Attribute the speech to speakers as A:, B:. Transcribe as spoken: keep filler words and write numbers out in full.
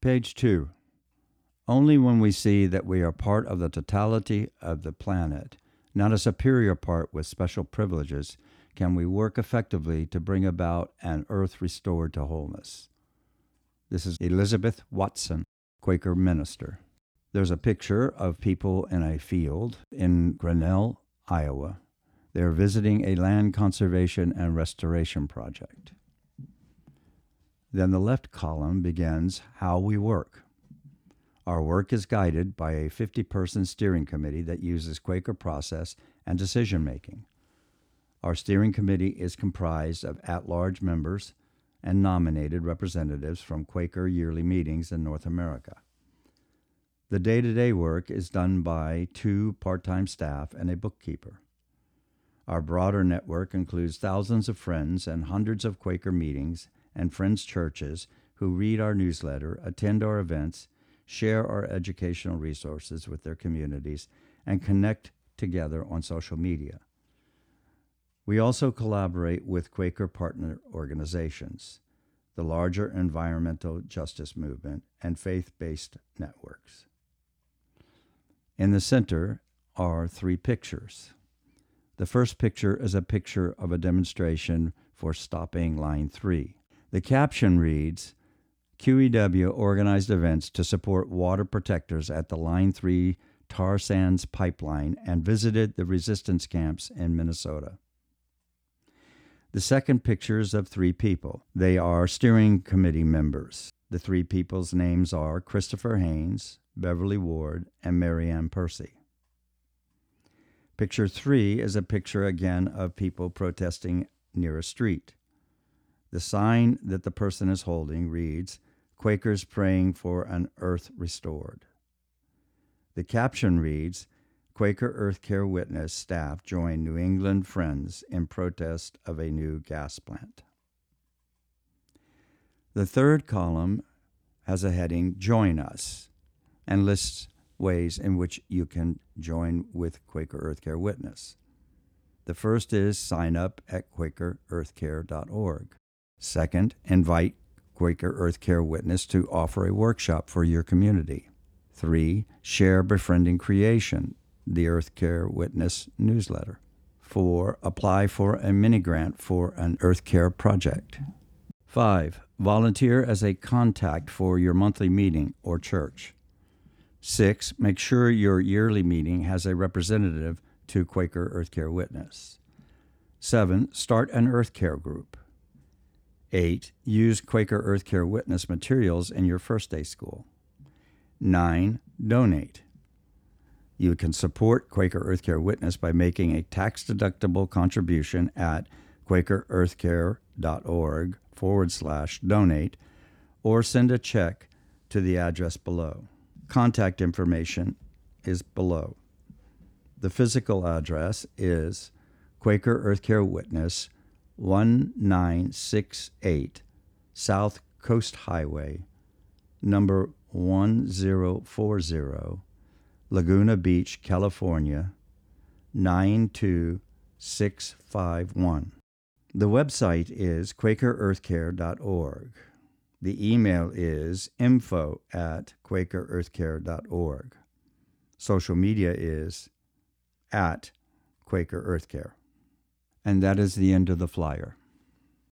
A: Page two. Only when we see that we are part of the totality of the planet, not a superior part with special privileges, can we work effectively to bring about an earth restored to wholeness. This is Elizabeth Watson, Quaker minister. There's a picture of people in a field in Grinnell, Iowa. They're visiting a land conservation and restoration project. Then the left column begins how we work. Our work is guided by a fifty-person steering committee that uses Quaker process and decision-making. Our steering committee is comprised of at-large members and nominated representatives from Quaker yearly meetings in North America. The day-to-day work is done by two part-time staff and a bookkeeper. Our broader network includes thousands of friends and hundreds of Quaker meetings and friends' churches who read our newsletter, attend our events, share our educational resources with their communities, and connect together on social media. We also collaborate with Quaker partner organizations, the larger environmental justice movement, and faith-based networks. In the center are three pictures. The first picture is a picture of a demonstration for stopping Line three. The caption reads, Q E W organized events to support water protectors at the Line three tar sands pipeline and visited the resistance camps in Minnesota. The second picture is of three people. They are steering committee members. The three people's names are Christopher Haynes, Beverly Ward, and Mary Ann Percy. Picture three is a picture again of people protesting near a street. The sign that the person is holding reads, Quakers praying for an earth restored. The caption reads, Quaker Earth Care Witness staff join New England Friends in protest of a new gas plant. The third column has a heading, Join Us, and lists ways in which you can join with Quaker Earth Care Witness. The first is sign up at quaker earth care dot org. Second, invite Quaker Earth Care Witness to offer a workshop for your community. Three, share Befriending Creation, the Earth Care Witness newsletter. Four, apply for a mini-grant for an Earth Care project. Five, volunteer as a contact for your monthly meeting or church. Six, make sure your yearly meeting has a representative to Quaker Earth Care Witness. Seven, start an Earth Care group. Eight, use Quaker Earth Care Witness materials in your first day school. Nine, donate. You can support Quaker Earth Care Witness by making a tax-deductible contribution at quaker earth care dot org forward slash donate or send a check to the address below. Contact information is below. The physical address is Quaker Earth Care Witness, one nine six eight South Coast Highway, number one zero four zero, Laguna Beach, California, nine two six five one. The website is quaker earth care dot org. The email is info at quaker earth care dot org. Social media is at Quaker Earth Care. And that is the end of the flyer.